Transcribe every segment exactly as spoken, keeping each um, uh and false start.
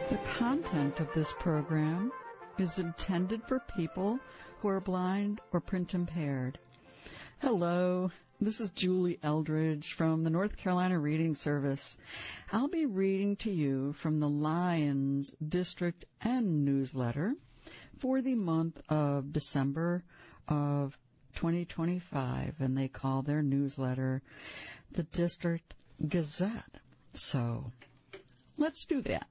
The content of this program is intended for people who are blind or print impaired. Hello, this is Julie Eldridge from the North Carolina Reading Service. I'll be reading to you from the Lions District and Newsletter for the month of December of twenty twenty-five, and they call their newsletter the District Gazette. So, let's do that.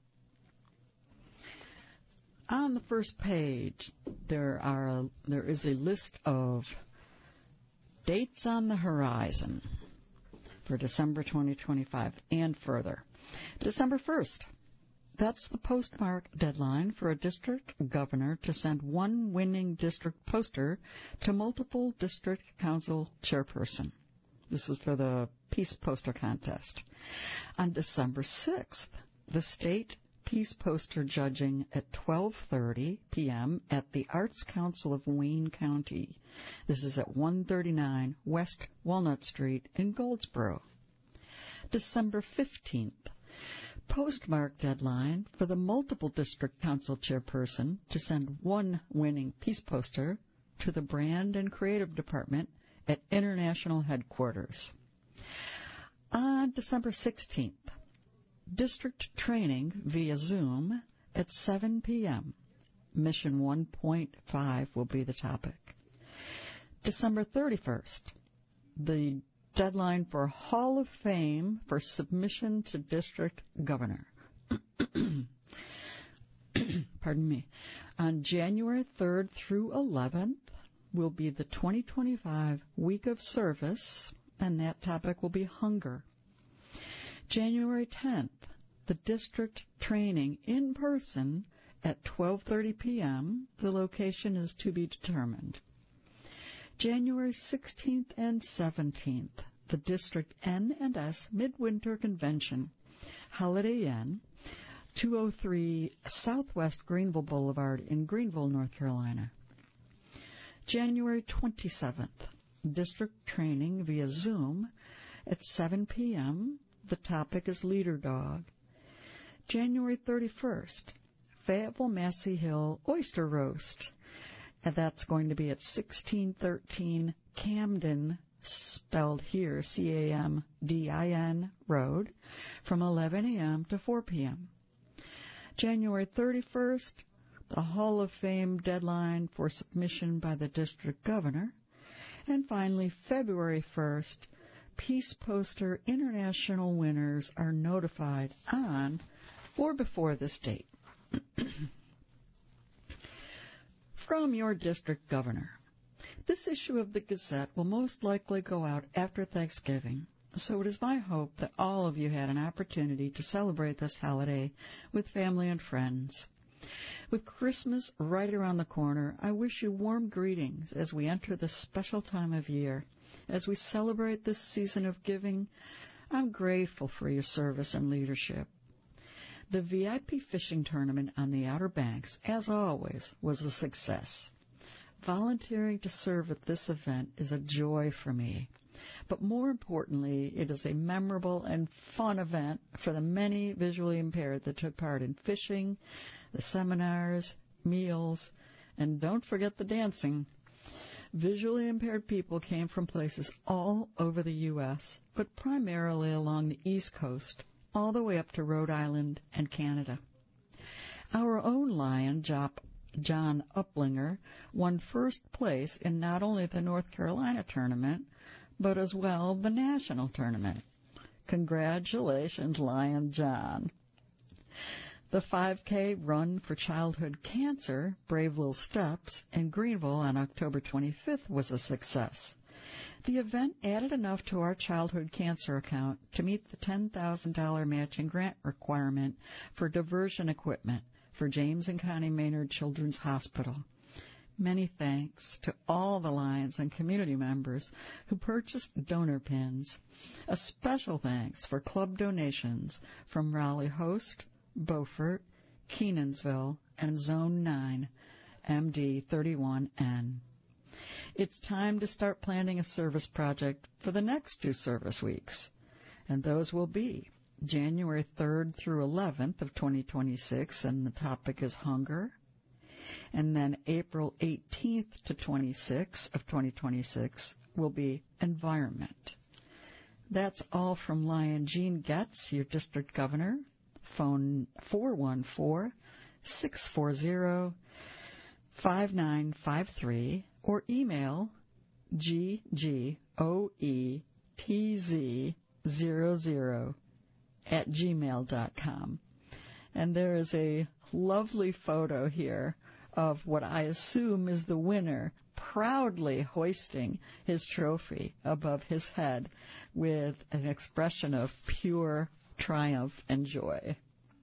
On the first page, there are a, there is a list of dates on the horizon for December twenty twenty-five and further. December first, that's the postmark deadline for a district governor to send one winning district poster to multiple district council chairperson. This is for the Peace Poster Contest. On December sixth, the state Peace Poster judging at twelve thirty p.m. at the Arts Council of Wayne County. This is at one thirty-nine West Walnut Street in Goldsboro. December fifteenth, postmark deadline for the multiple district council chairperson to send one winning peace poster to the Brand and Creative Department at International Headquarters. On December sixteenth, district training via Zoom at seven p.m. Mission one point five will be the topic. December thirty-first, the deadline for Hall of Fame for submission to district governor. Pardon me. On January third through eleventh will be the twenty twenty-five Week of Service, and that topic will be hunger. January tenth, the district training in person at twelve thirty p.m. The location is to be determined. January sixteenth and seventeenth, the District N and S Midwinter Convention, Holiday Inn, two oh three Southwest Greenville Boulevard in Greenville, North Carolina. January twenty-seventh, district training via Zoom at seven p.m. The topic is Leader Dog. January thirty-first, Fayetteville Massey Hill Oyster Roast. And that's going to be at sixteen thirteen Camden, spelled here, C A M D I N Road, from eleven a.m. to four p.m. January thirty-first, the Hall of Fame deadline for submission by the district governor. And finally, February first, Peace Poster International winners are notified on or before this date. From your district governor. This issue of the Gazette will most likely go out after Thanksgiving, so it is my hope that all of you had an opportunity to celebrate this holiday with family and friends. With Christmas right around the corner, I wish you warm greetings as we enter this special time of year. As we celebrate this season of giving, I'm grateful for your service and leadership. The V I P fishing tournament on the Outer Banks, as always, was a success. Volunteering to serve at this event is a joy for me. But more importantly, it is a memorable and fun event for the many visually impaired that took part in fishing, the seminars, meals, and don't forget the dancing. Visually impaired people came from places all over the U S, but primarily along the East Coast, all the way up to Rhode Island and Canada. Our own lion, John Uplinger, won first place in not only the North Carolina tournament, but as well the national tournament. Congratulations, Lion John. The five K Run for Childhood Cancer, Brave Little Steps, in Greenville on October twenty-fifth was a success. The event added enough to our childhood cancer account to meet the ten thousand dollars matching grant requirement for diversion equipment for James and Connie Maynard Children's Hospital. Many thanks to all the Lions and community members who purchased donor pins. A special thanks for club donations from Raleigh Host, Beaufort, Kenansville, and Zone nine, M D thirty-one N. It's time to start planning a service project for the next two service weeks, and those will be January third through eleventh of twenty twenty-six, and the topic is hunger. And then April eighteenth to twenty-sixth of twenty twenty-six will be environment. That's all from Lion Jean Getz, your district governor. Phone four one four, six four zero, five nine five three or email g g o e t z zero zero at gmail dot com. And there is a lovely photo here of what I assume is the winner proudly hoisting his trophy above his head with an expression of pure triumph and joy.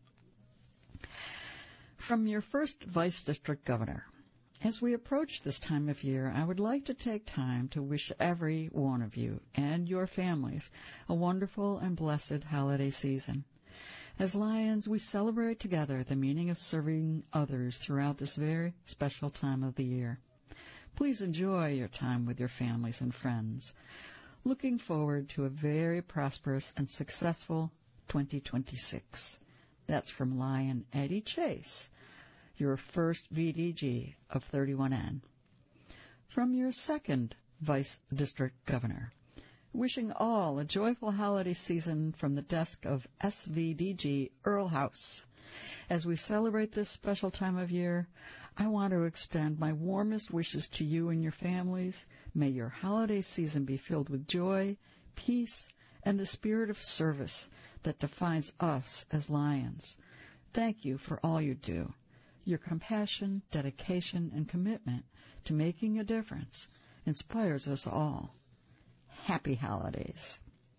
From your first Vice District Governor, as we approach this time of year, I would like to take time to wish every one of you and your families a wonderful and blessed holiday season. As Lions, we celebrate together the meaning of serving others throughout this very special time of the year. Please enjoy your time with your families and friends. Looking forward to a very prosperous and successful twenty twenty-six. That's from Lion Eddie Chase, your first V D G of thirty-one N. From your second Vice District Governor, wishing all a joyful holiday season from the desk of S V D G Earl House. As we celebrate this special time of year, I want to extend my warmest wishes to you and your families. May your holiday season be filled with joy, peace, and the spirit of service that defines us as Lions. Thank you for all you do. Your compassion, dedication, and commitment to making a difference inspires us all. Happy holidays.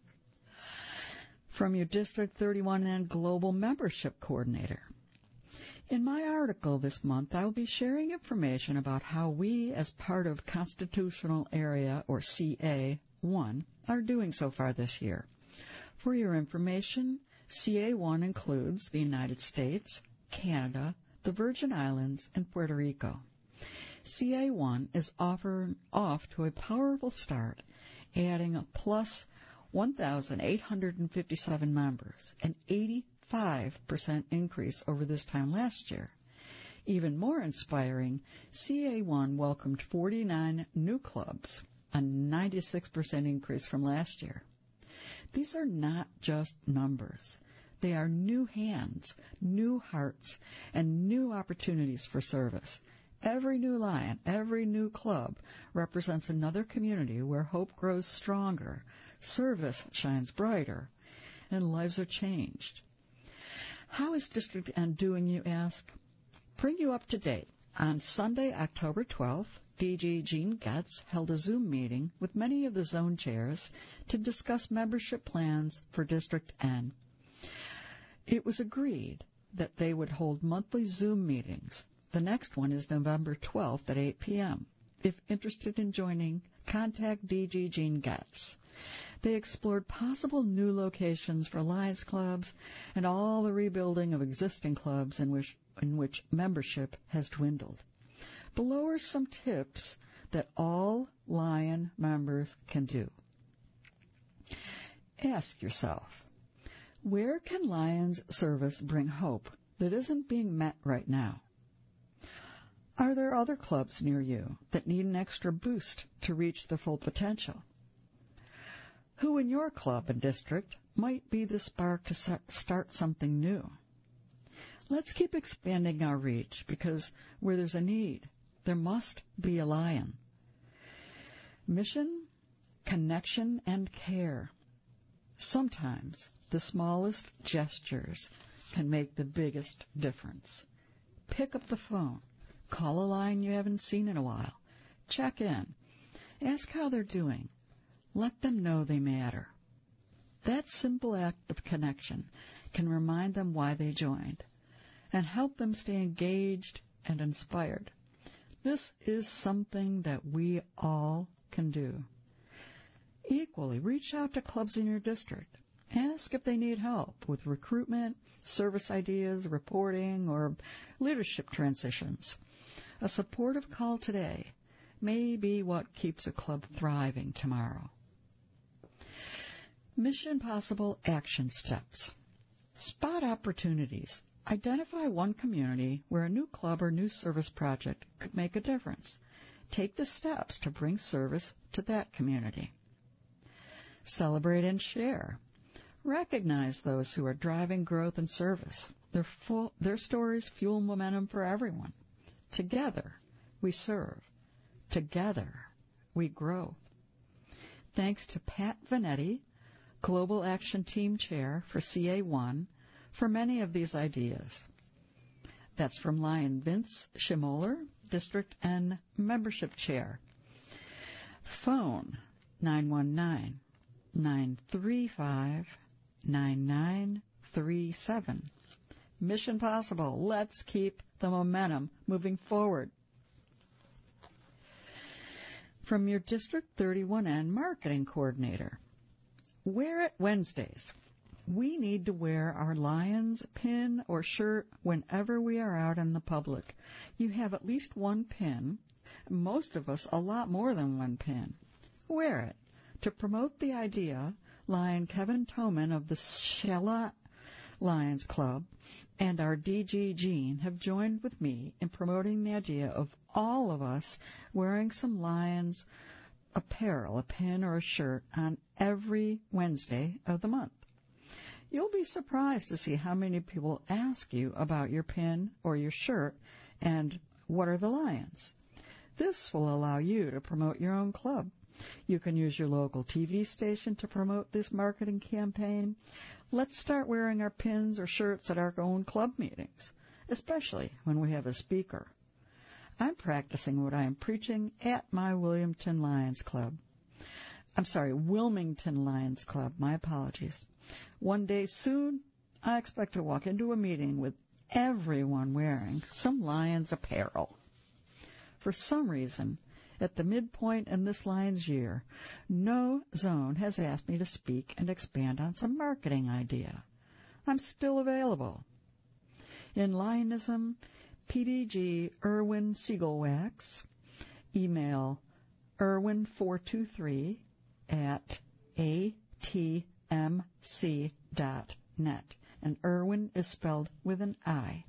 From your District thirty-one N Global Membership Coordinator. In my article this month, I will be sharing information about how we, as part of Constitutional Area, or C A one, are doing so far this year. For your information, C A one includes the United States, Canada, the Virgin Islands, and Puerto Rico. C A one is offer, off to a powerful start, adding a plus one thousand eight hundred fifty-seven members, an eighty-five percent increase over this time last year. Even more inspiring, C A one welcomed forty-nine new clubs, a ninety-six percent increase from last year. These are not just numbers. They are new hands, new hearts, and new opportunities for service. Every new Lion, every new club represents another community where hope grows stronger, service shines brighter, and lives are changed. How is District N doing, you ask? Bring you up to date. On Sunday, October twelfth, D G Jean Getz held a Zoom meeting with many of the zone chairs to discuss membership plans for District N. It was agreed that they would hold monthly Zoom meetings. The next one is November twelfth at eight p.m. If interested in joining, contact D G Jean Getz. They explored possible new locations for Lions clubs and all the rebuilding of existing clubs in which, in which membership has dwindled. Below are some tips that all Lion members can do. Ask yourself, where can Lions service bring hope that isn't being met right now? Are there other clubs near you that need an extra boost to reach their full potential? Who in your club and district might be the spark to start something new? Let's keep expanding our reach, because where there's a need, there must be a Lion. Mission, connection, and care. Sometimes the smallest gestures can make the biggest difference. Pick up the phone. Call a Lion you haven't seen in a while. Check in. Ask how they're doing. Let them know they matter. That simple act of connection can remind them why they joined and help them stay engaged and inspired. This is something that we all can do. Equally, reach out to clubs in your district. Ask if they need help with recruitment, service ideas, reporting, or leadership transitions. A supportive call today may be what keeps a club thriving tomorrow. Mission Possible Action Steps. Spot opportunities. Identify one community where a new club or new service project could make a difference. Take the steps to bring service to that community. Celebrate and share. Recognize those who are driving growth and service. Their, full, their stories fuel momentum for everyone. Together, we serve. Together, we grow. Thanks to Pat Vanetti, Global Action Team Chair for C A one, for many of these ideas. That's from Lion Vince Schimoller, District and Membership Chair. Phone nine one nine, nine three five, nine nine three seven. Mission possible. Let's keep the momentum moving forward. From your District thirty-one N Marketing Coordinator. Wear it Wednesdays. We need to wear our Lions pin or shirt whenever we are out in the public. You have at least one pin, most of us a lot more than one pin. Wear it. To promote the idea, Lion Kevin Toman of the Shella Lions Club and our D G Jean have joined with me in promoting the idea of all of us wearing some Lions apparel, a pin or a shirt, on every Wednesday of the month. You'll be surprised to see how many people ask you about your pin or your shirt and what are the Lions. This will allow you to promote your own club. You can use your local T V station to promote this marketing campaign. Let's start wearing our pins or shirts at our own club meetings, especially when we have a speaker. I'm practicing what I am preaching at my Wilmington Lions Club. I'm sorry, Wilmington Lions Club. My apologies. One day soon, I expect to walk into a meeting with everyone wearing some Lions apparel. For some reason, at the midpoint in this Lions year, no zone has asked me to speak and expand on some marketing idea. I'm still available. In Lionism, P D G Irwin Siegelwax, email irwin four two three at a t m c dot net, and Irwin is spelled with an I.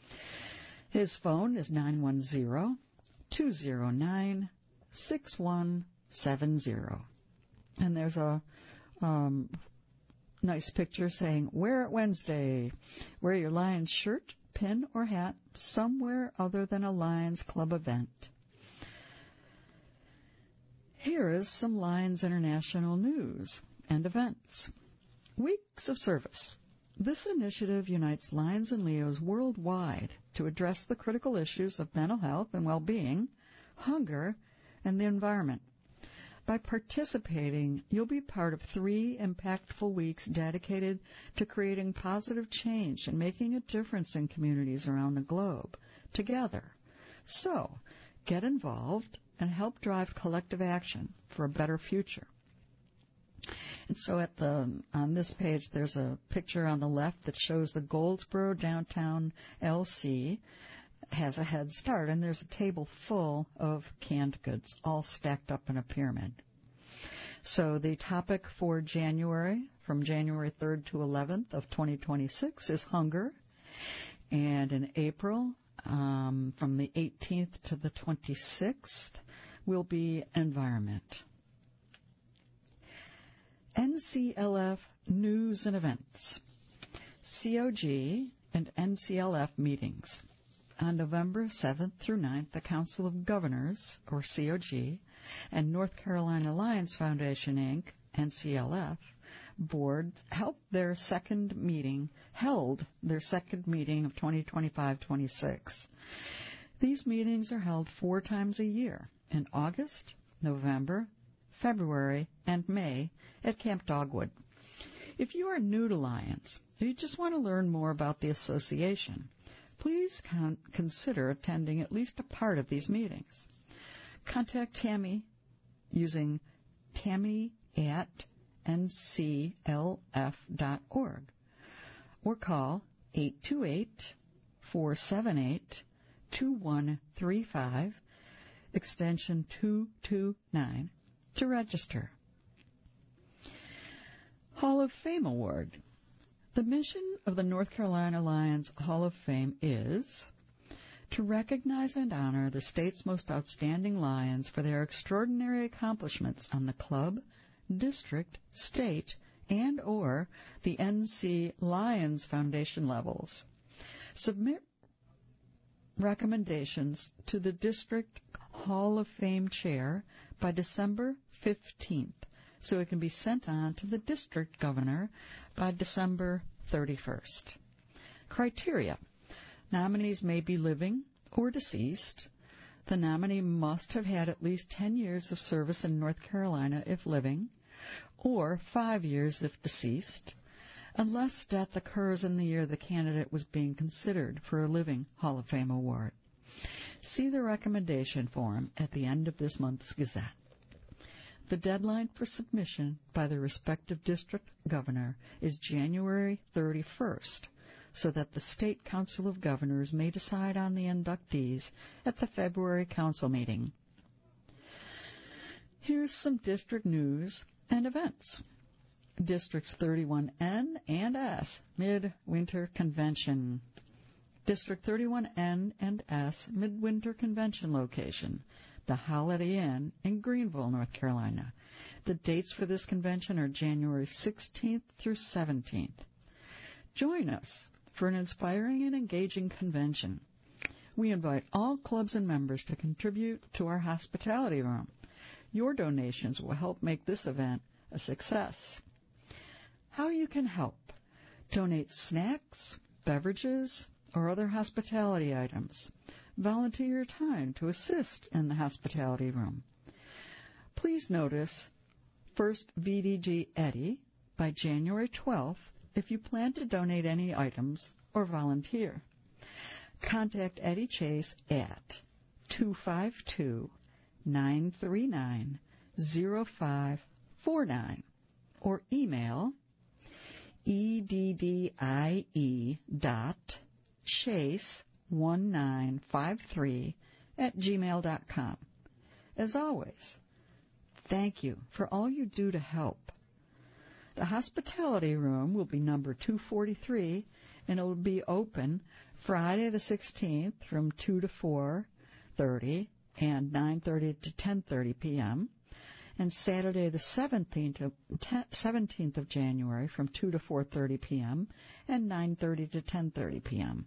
His phone is nine one zero, two zero nine, six one seven zero. And there's a um, nice picture saying, wear it Wednesday. Wear your Lions shirt, pin, or hat somewhere other than a Lions Club event. Here is some Lions International news and events. Weeks of Service. This initiative unites Lions and Leos worldwide to address the critical issues of mental health and well-being, hunger, and the environment. By participating, you'll be part of three impactful weeks dedicated to creating positive change and making a difference in communities around the globe, together. So, get involved and help drive collective action for a better future. And so at the on this page, there's a picture on the left that shows the Goldsboro Downtown L C has a head start, and there's a table full of canned goods, all stacked up in a pyramid. So the topic for January, from January third to eleventh of twenty twenty-six, is hunger. And in April, um, from the eighteenth to the twenty-sixth, will be environment. N C L F News and Events. C O G and N C L F meetings. On November seventh through ninth, the Council of Governors, or C O G, and North Carolina Lions Foundation, Incorporated, N C L F, board held their second meeting, held their second meeting of twenty twenty-five twenty-six. These meetings are held four times a year, in August, November, February, and May at Camp Dogwood. If you are new to Lions, or you just want to learn more about the association, please con- consider attending at least a part of these meetings. Contact Tammy using Tammy at N C L F dot org or call eight two eight, four seven eight, two one three five, extension two two nine, to register. Hall of Fame Award. The mission of the North Carolina Lions Hall of Fame is to recognize and honor the state's most outstanding Lions for their extraordinary accomplishments on the club, district, state, and or the N C Lions Foundation levels. Submit recommendations to the District Hall of Fame chair by December fifteenth, so it can be sent on to the district governor by December thirty-first. Criteria. Nominees may be living or deceased. The nominee must have had at least ten years of service in North Carolina if living, or five years if deceased, unless death occurs in the year the candidate was being considered for a living Hall of Fame award. See the recommendation form at the end of this month's Gazette. The deadline for submission by the respective district governor is January thirty-first, so that the State Council of Governors may decide on the inductees at the February council meeting. Here's some district news and events. Districts thirty-one N and S, Midwinter Convention. District thirty-one N and S, Midwinter Convention location, the Holiday Inn in Greenville, North Carolina. The dates for this convention are January sixteenth through seventeenth. Join us for an inspiring and engaging convention. We invite all clubs and members to contribute to our hospitality room. Your donations will help make this event a success. How you can help. Donate snacks, beverages, or other hospitality items. Volunteer your time to assist in the hospitality room. Please notice First V D G Eddie by January twelfth if you plan to donate any items or volunteer. Contact Eddie Chase at two five two, nine three nine, zero five four nine or email eddie dot chase one nine five three at gmail dot com. As always, thank you for all you do to help. The hospitality room will be number two forty-three, and it will be open Friday the sixteenth from two to four thirty and nine thirty to ten thirty p.m., and Saturday the seventeenth of, seventeenth of January from two to four thirty p.m. and nine thirty to ten thirty p.m.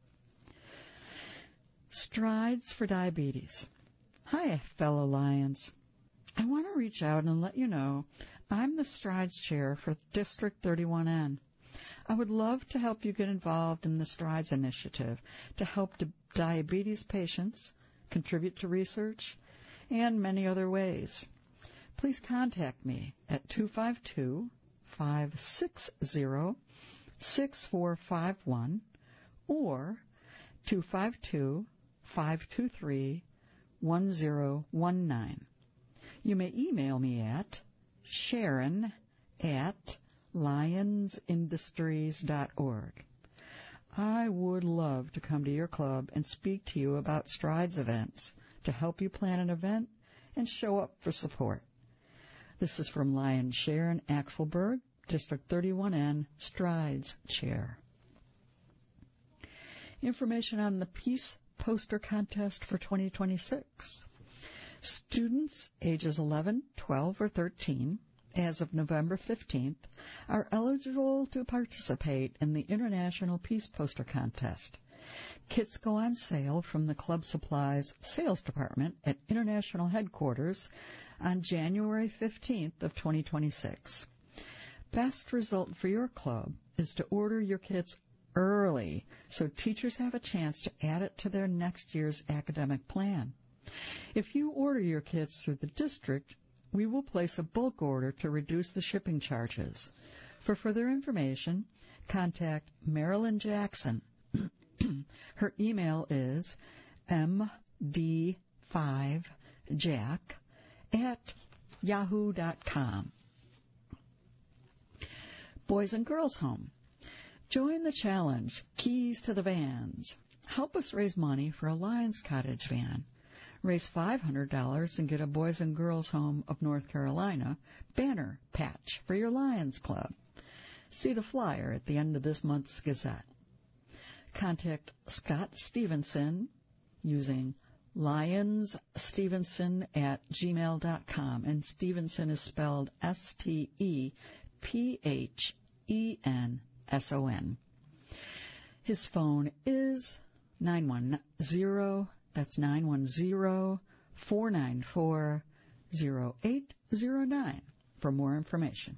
Strides for Diabetes. Hi, fellow Lions. I want to reach out and let you know I'm the Strides Chair for District thirty-one N. I would love to help you get involved in the Strides Initiative to help di- diabetes patients, contribute to research, and many other ways. Please contact me at two five two, five six zero, six four five one or two five two, five two three, one zero one nine. You may email me at Sharon at lions industries dot org. I would love to come to your club and speak to you about Strides events to help you plan an event and show up for support. This is from Lion Sharon Axelberg, District thirty-one N, Strides Chair. Information on the Peace Poster Contest for twenty twenty-six. Students ages eleven, twelve, or thirteen, as of November fifteenth, are eligible to participate in the International Peace Poster Contest. Kits go on sale from the Club Supplies Sales Department at International Headquarters on January fifteenth of twenty twenty-six. Best result for your club is to order your kits early so teachers have a chance to add it to their next year's academic plan. If you order your kits through the district, we will place a bulk order to reduce the shipping charges. For further information, contact Marilyn Jackson. Her email is m d five jack at yahoo dot com. Boys and Girls Home. Join the challenge, Keys to the Vans. Help us raise money for a Lions Cottage van. Raise five hundred dollars and get a Boys and Girls Home of North Carolina banner patch for your Lions Club. See the flyer at the end of this month's Gazette. Contact Scott Stevenson using lionsstevenson at gmail dot com, and Stevenson is spelled S T E P H E N S O N. His phone is nine one zero, that's nine one zero, four nine four, zero eight zero nine for more information.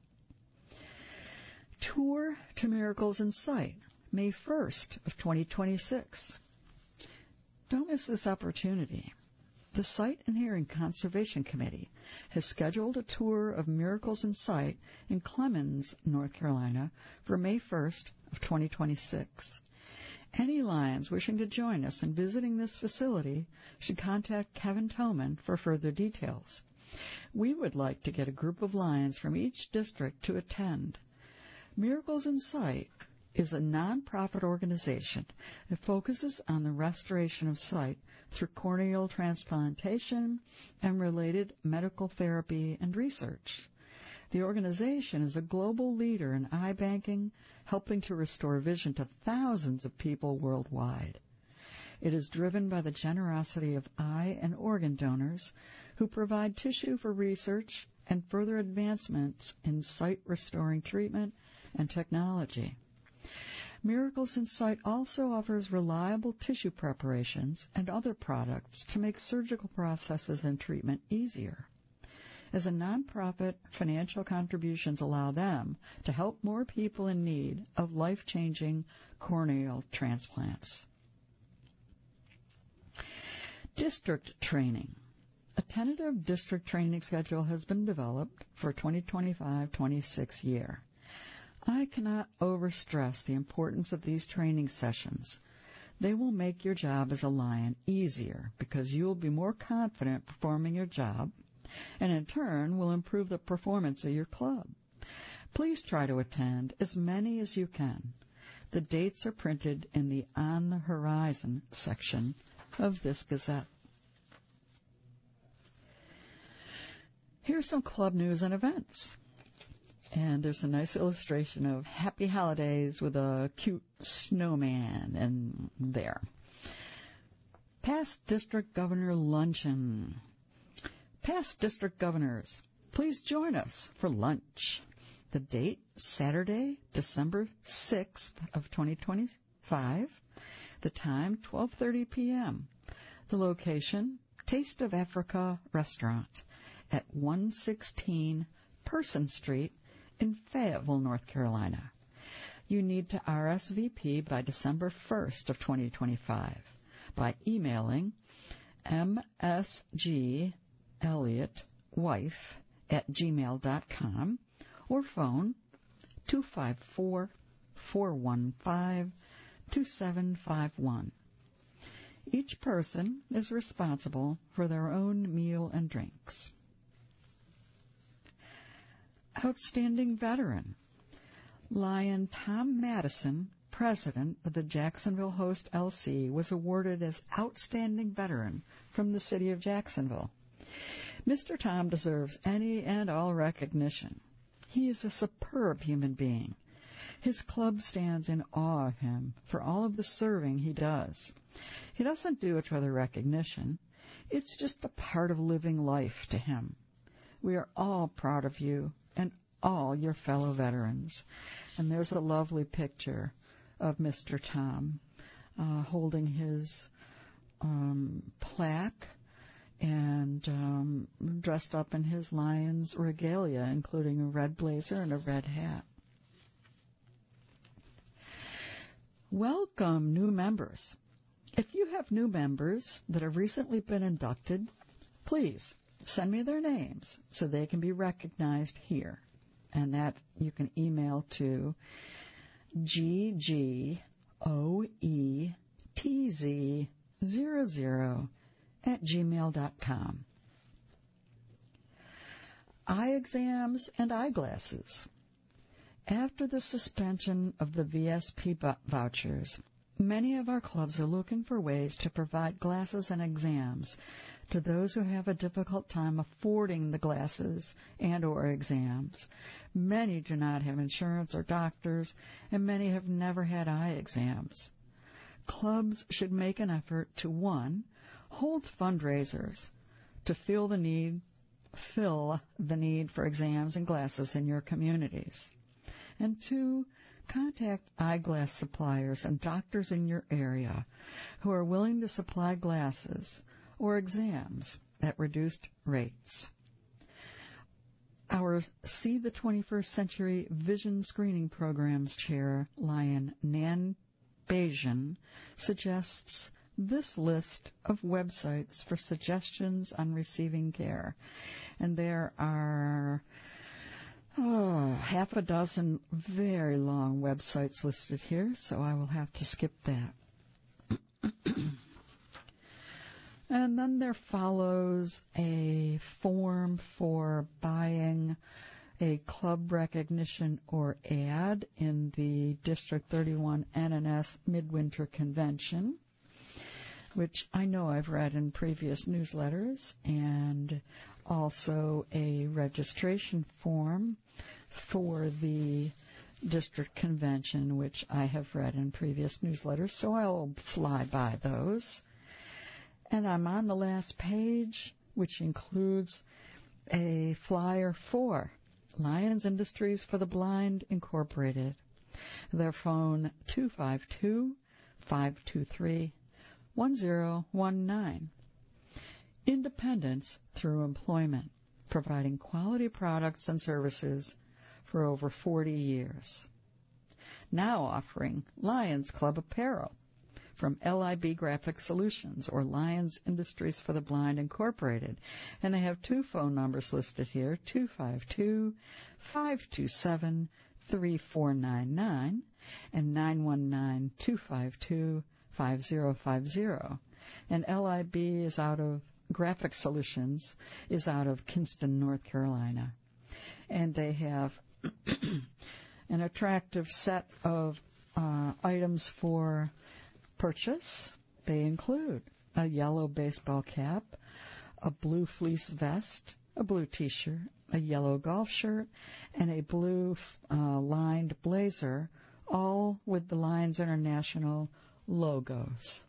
Tour to Miracles in Sight, May first of twenty twenty-six. Don't miss this opportunity. The Sight and Hearing Conservation Committee has scheduled a tour of Miracles in Sight in Clemmons, North Carolina for May first of twenty twenty-six. Any Lions wishing to join us in visiting this facility should contact Kevin Toman for further details. We would like to get a group of Lions from each district to attend. Miracles in Sight is a non-profit organization that focuses on the restoration of sight through corneal transplantation and related medical therapy and research. The organization is a global leader in eye banking, helping to restore vision to thousands of people worldwide. It is driven by the generosity of eye and organ donors who provide tissue for research and further advancements in sight-restoring treatment and technology. Miracles in Sight also offers reliable tissue preparations and other products to make surgical processes and treatment easier. As a nonprofit, financial contributions allow them to help more people in need of life-changing corneal transplants. District training. A tentative district training schedule has been developed for twenty twenty-five twenty-six year. I cannot overstress the importance of these training sessions. They will make your job as a Lion easier because you will be more confident performing your job, and in turn will improve the performance of your club. Please try to attend as many as you can. The dates are printed in the On the Horizon section of this Gazette. Here's some club news and events. And there's a nice illustration of Happy Holidays with a cute snowman in there. Past District Governor Luncheon. Past District Governors, please join us for lunch. The date, Saturday, December sixth of twenty twenty-five. The time, twelve thirty p.m. The location, Taste of Africa Restaurant at one sixteen Person Street in Fayetteville, North Carolina. You need to R S V P by December first of twenty twenty-five by emailing msgelliottwife at gmail dot com or phone two five four, four one five, two seven five one. Each person is responsible for their own meal and drinks. Outstanding Veteran. Lion Tom Madison, president of the Jacksonville Host L C, was awarded as Outstanding Veteran from the city of Jacksonville. Mister Tom deserves any and all recognition. He is a superb human being. His club stands in awe of him for all of the serving he does. He doesn't do it for the recognition. It's just a part of living life to him. We are all proud of you and all your fellow veterans. And there's a lovely picture of Mister Tom uh, holding his um, plaque and um, dressed up in his Lion's regalia, including a red blazer and a red hat. Welcome, new members. If you have new members that have recently been inducted, please send me their names so they can be recognized here. And that you can email to G G O E T Z zero zero at gmail dot com. Eye exams and eyeglasses. After the suspension of the V S P vouchers, Many of our clubs are looking for ways to provide glasses and exams to those who have a difficult time affording the glasses and or exams. Many do not have insurance or doctors, and many have never had eye exams. Clubs should make an effort to, one, hold fundraisers to fill the need, fill the need for exams and glasses in your communities, and two, contact eyeglass suppliers and doctors in your area who are willing to supply glasses or exams at reduced rates. Our See the twenty-first Century Vision Screening Programs Chair, Lion Nan Bajan, suggests this list of websites for suggestions on receiving care. And there are Oh, half a dozen very long websites listed here, so I will have to skip that. And then there follows a form for buying a club recognition or ad in the District thirty-one N N S Midwinter Convention, which I know I've read in previous newsletters, and also a registration form for the district convention, which I have read in previous newsletters, so I'll fly by those. And I'm on the last page, which includes a flyer for Lions Industries for the Blind, Incorporated. Their phone two five two, five two three, one zero one nine. Independence through employment, providing quality products and services for over forty years. Now offering Lions Club apparel from L I B Graphic Solutions or Lions Industries for the Blind, Incorporated. And they have two phone numbers listed here, two five two, five two seven, three four nine nine and nine one nine, two five two, five zero five zero. And L I B is out of Graphic Solutions is out of Kinston, North Carolina. And they have an attractive set of uh, items for purchase. They include a yellow baseball cap, a blue fleece vest, a blue t-shirt, a yellow golf shirt, and a blue uh, lined blazer, all with the Lions International logos.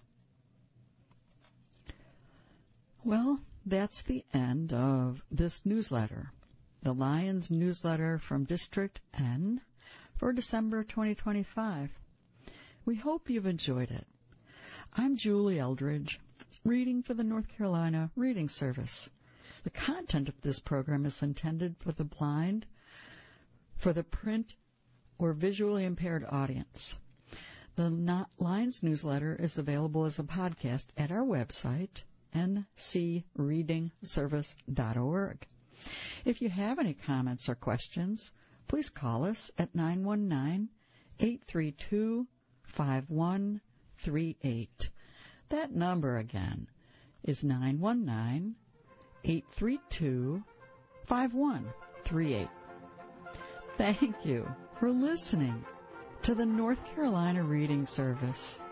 Well, that's the end of this newsletter, the Lions newsletter from District N for December twenty twenty-five. We hope you've enjoyed it. I'm Julie Eldridge, reading for the North Carolina Reading Service. The content of this program is intended for the blind, for the print or visually impaired audience. The Lions newsletter is available as a podcast at our website, n c reading service dot org. If you have any comments or questions, please call us at nine one nine, eight three two, five one three eight. That number again is nine one nine, eight three two, five one three eight. Thank you for listening to the North Carolina Reading Service.